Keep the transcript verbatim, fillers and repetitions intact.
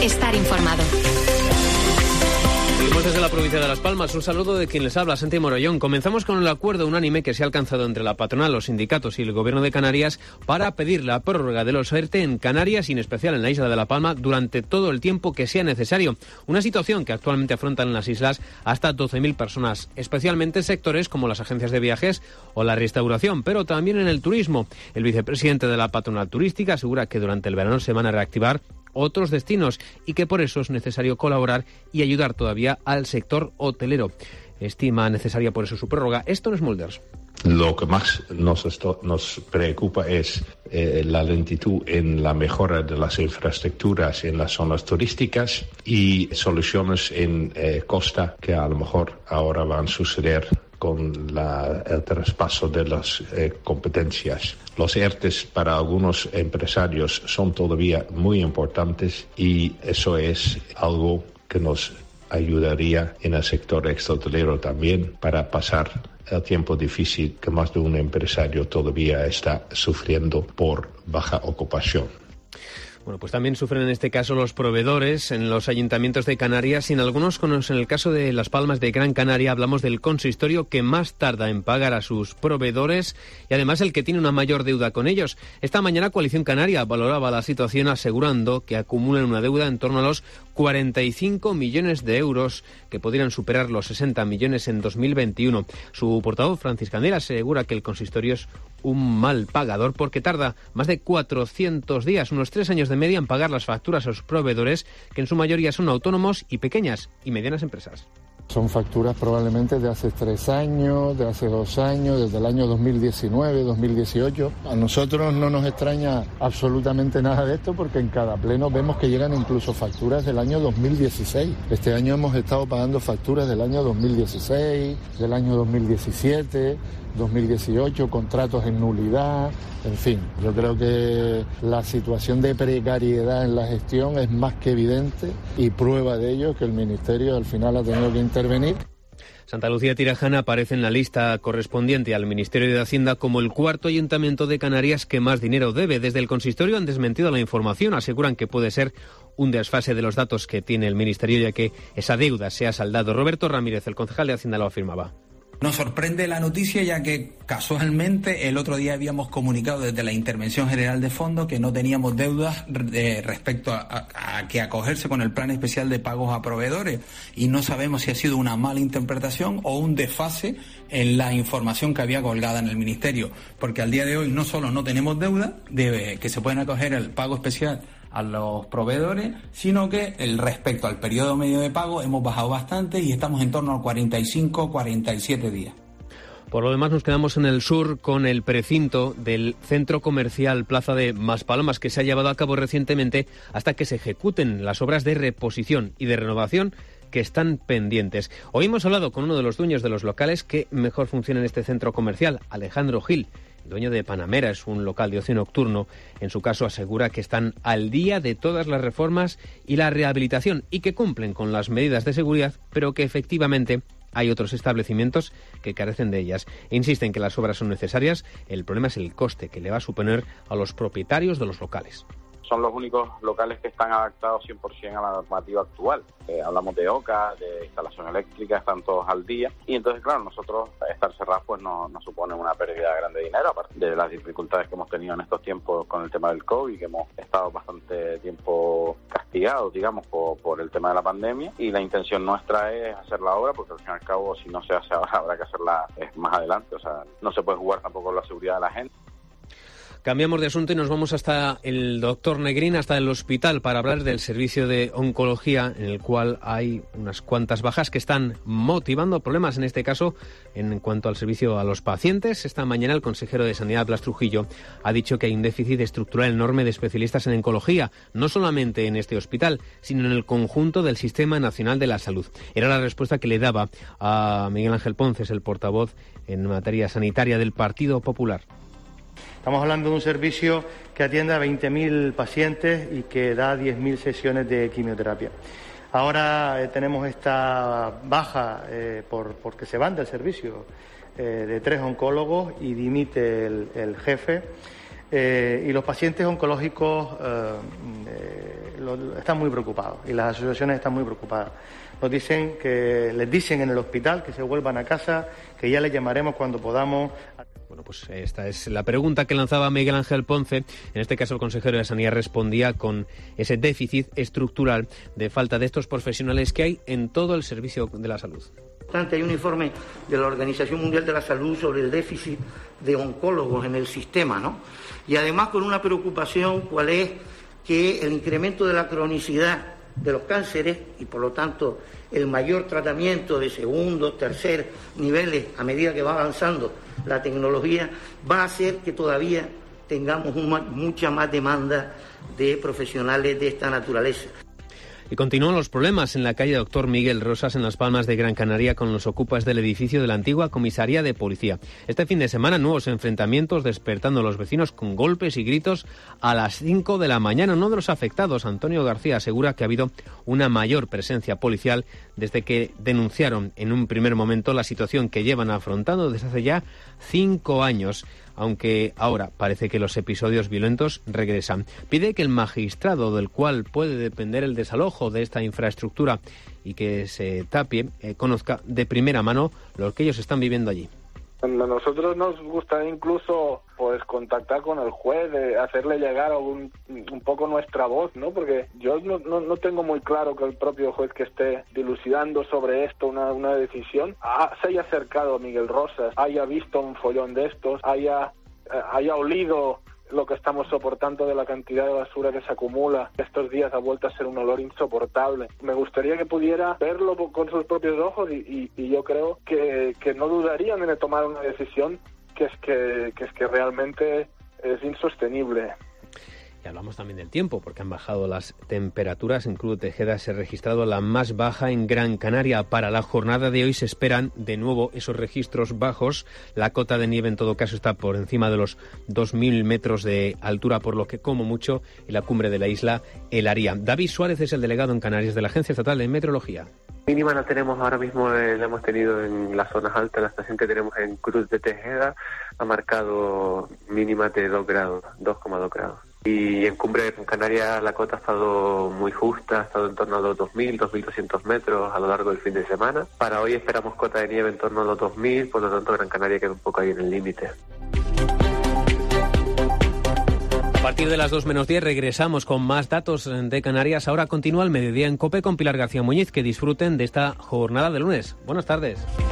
estar informado. Seguimos desde la provincia de Las Palmas. Un saludo de quien les habla, Santi Morollón. Comenzamos con el acuerdo unánime que se ha alcanzado entre la patronal, los sindicatos y el Gobierno de Canarias para pedir la prórroga de los ERTE en Canarias y en especial en la isla de La Palma durante todo el tiempo que sea necesario. Una situación que actualmente afrontan en las islas hasta doce mil personas, especialmente en sectores como las agencias de viajes o la restauración, pero también en el turismo. El vicepresidente de la patronal turística asegura que durante el verano se van a reactivar otros destinos y que por eso es necesario colaborar y ayudar todavía al sector hotelero. Estima necesaria por eso su prórroga. Esto no es Mulders. Lo que más nos, esto, nos preocupa es eh, la lentitud en la mejora de las infraestructuras en las zonas turísticas y soluciones en eh, costa que a lo mejor ahora van a suceder con la, el traspaso de las eh, competencias. Los ERTES para algunos empresarios son todavía muy importantes y eso es algo que nos ayudaría en el sector extrahotelero también para pasar el tiempo difícil que más de un empresario todavía está sufriendo por baja ocupación. Bueno, pues también sufren en este caso los proveedores en los ayuntamientos de Canarias y en algunos, como en el caso de Las Palmas de Gran Canaria, hablamos del consistorio que más tarda en pagar a sus proveedores y además el que tiene una mayor deuda con ellos. Esta mañana Coalición Canaria valoraba la situación asegurando que acumulan una deuda en torno a los cuarenta y cinco millones de euros, que podrían superar los sesenta millones en dos mil veintiuno. Su portavoz, Francis Candela, asegura que el consistorio es un mal pagador porque tarda más de cuatrocientos días, unos tres años de media, en pagar las facturas a sus proveedores, que en su mayoría son autónomos y pequeñas y medianas empresas. Son facturas probablemente de hace tres años, de hace dos años, desde el año dos mil diecinueve, dos mil dieciocho. A nosotros no nos extraña absolutamente nada de esto porque en cada pleno vemos que llegan incluso facturas del año dos mil dieciséis. Este año hemos estado pagando facturas del año dos mil dieciséis, del año dos mil diecisiete, dos mil dieciocho, contratos en nulidad, en fin. Yo creo que la situación de precariedad en la gestión es más que evidente y prueba de ello que el Ministerio al final ha tenido que intervenir. Santa Lucía Tirajana aparece en la lista correspondiente al Ministerio de Hacienda como el cuarto ayuntamiento de Canarias que más dinero debe. Desde el consistorio han desmentido la información, aseguran que puede ser un desfase de los datos que tiene el Ministerio ya que esa deuda se ha saldado. Roberto Ramírez, el concejal de Hacienda, lo afirmaba. Nos sorprende la noticia ya que casualmente el otro día habíamos comunicado desde la Intervención General de Fondos que no teníamos deudas de respecto a, a, a que acogerse con el plan especial de pagos a proveedores y no sabemos si ha sido una mala interpretación o un desfase en la información que había colgada en el Ministerio, porque al día de hoy no solo no tenemos deuda de que se pueden acoger el pago especial a los proveedores, sino que el respecto al periodo medio de pago hemos bajado bastante y estamos en torno a cuarenta y cinco, cuarenta y siete días. Por lo demás nos quedamos en el sur con el precinto del centro comercial Plaza de Maspalomas que se ha llevado a cabo recientemente hasta que se ejecuten las obras de reposición y de renovación que están pendientes. Hoy hemos hablado con uno de los dueños de los locales que mejor funciona en este centro comercial, Alejandro Gil. El dueño de Panamera es un local de ocio nocturno. En su caso asegura que están al día de todas las reformas y la rehabilitación y que cumplen con las medidas de seguridad, pero que efectivamente hay otros establecimientos que carecen de ellas. E insiste en que las obras son necesarias. El problema es el coste que le va a suponer a los propietarios de los locales. Son los únicos locales que están adaptados cien por ciento a la normativa actual. Eh, hablamos de O C A, de instalación eléctrica, están todos al día. Y entonces, claro, nosotros estar cerrados pues no nos supone una pérdida grande de dinero, aparte de las dificultades que hemos tenido en estos tiempos con el tema del COVID, que hemos estado bastante tiempo castigados, digamos, por, por el tema de la pandemia. Y la intención nuestra es hacer la obra, porque al fin y al cabo, si no se hace ahora, habrá que hacerla más adelante. O sea, no se puede jugar tampoco con la seguridad de la gente. Cambiamos de asunto y nos vamos hasta el doctor Negrín, hasta el hospital, para hablar del servicio de oncología, en el cual hay unas cuantas bajas que están motivando problemas, en este caso, en cuanto al servicio a los pacientes. Esta mañana el consejero de Sanidad, Blas Trujillo, ha dicho que hay un déficit estructural enorme de especialistas en oncología, no solamente en este hospital, sino en el conjunto del Sistema Nacional de la Salud. Era la respuesta que le daba a Miguel Ángel Ponces, el portavoz en materia sanitaria del Partido Popular. Estamos hablando de un servicio que atiende a veinte mil pacientes y que da diez mil sesiones de quimioterapia. Ahora eh, tenemos esta baja eh, por, porque se van del servicio eh, de tres oncólogos y dimite el, el jefe. Eh, y los pacientes oncológicos, eh, eh, lo, están muy preocupados y las asociaciones están muy preocupadas. Nos dicen que les dicen en el hospital que se vuelvan a casa, que ya les llamaremos cuando podamos. Bueno, pues esta es la pregunta que lanzaba Miguel Ángel Ponce. En este caso, el consejero de Sanidad respondía con ese déficit estructural de falta de estos profesionales que hay en todo el servicio de la salud. Hay un informe de la Organización Mundial de la Salud sobre el déficit de oncólogos en el sistema, ¿no? Y además con una preocupación, cuál es que el incremento de la cronicidad de los cánceres y por lo tanto el mayor tratamiento de segundo, tercer niveles a medida que va avanzando la tecnología va a hacer que todavía tengamos una, mucha más demanda de profesionales de esta naturaleza. Y continúan los problemas en la calle Doctor Miguel Rosas, en Las Palmas de Gran Canaria, con los ocupas del edificio de la antigua comisaría de policía. Este fin de semana, nuevos enfrentamientos, despertando a los vecinos con golpes y gritos a las cinco de la mañana. Uno de los afectados, Antonio García, asegura que ha habido una mayor presencia policial desde que denunciaron en un primer momento la situación que llevan afrontando desde hace ya cinco años. Aunque ahora parece que los episodios violentos regresan. Pide que el magistrado del cual puede depender el desalojo de esta infraestructura y que se tapie, eh, conozca de primera mano lo que ellos están viviendo allí. A nosotros nos gusta incluso pues contactar con el juez, de hacerle llegar un, un poco nuestra voz, ¿no? Porque yo no, no, no tengo muy claro que el propio juez que esté dilucidando sobre esto una, una decisión ah, se haya acercado a Miguel Rosas, haya visto un follón de estos, haya, eh, haya olido lo que estamos soportando de la cantidad de basura que se acumula. Estos días ha vuelto a ser un olor insoportable. Me gustaría que pudiera verlo con sus propios ojos y, y, y yo creo que, que no dudarían en tomar una decisión que es que, que es que realmente es insostenible. Y hablamos también del tiempo, porque han bajado las temperaturas. En Cruz de Tejeda se ha registrado la más baja en Gran Canaria. Para la jornada de hoy se esperan de nuevo esos registros bajos. La cota de nieve en todo caso está por encima de los dos mil metros de altura, por lo que como mucho en la cumbre de la isla helaría. David Suárez es el delegado en Canarias de la Agencia Estatal de Meteorología. Mínima la tenemos ahora mismo, eh, la hemos tenido en las zonas altas. La estación que tenemos en Cruz de Tejeda ha marcado mínima de dos grados, dos coma dos grados. Y en Cumbre de Canarias la cota ha estado muy justa, ha estado en torno a los dos mil, dos mil doscientos metros a lo largo del fin de semana. Para hoy esperamos cota de nieve en torno a los dos mil, por lo tanto Gran Canaria queda un poco ahí en el límite. A partir de las dos menos diez regresamos con más datos de Canarias. Ahora continúa el mediodía en COPE con Pilar García Muñiz. Que disfruten de esta jornada de lunes. Buenas tardes.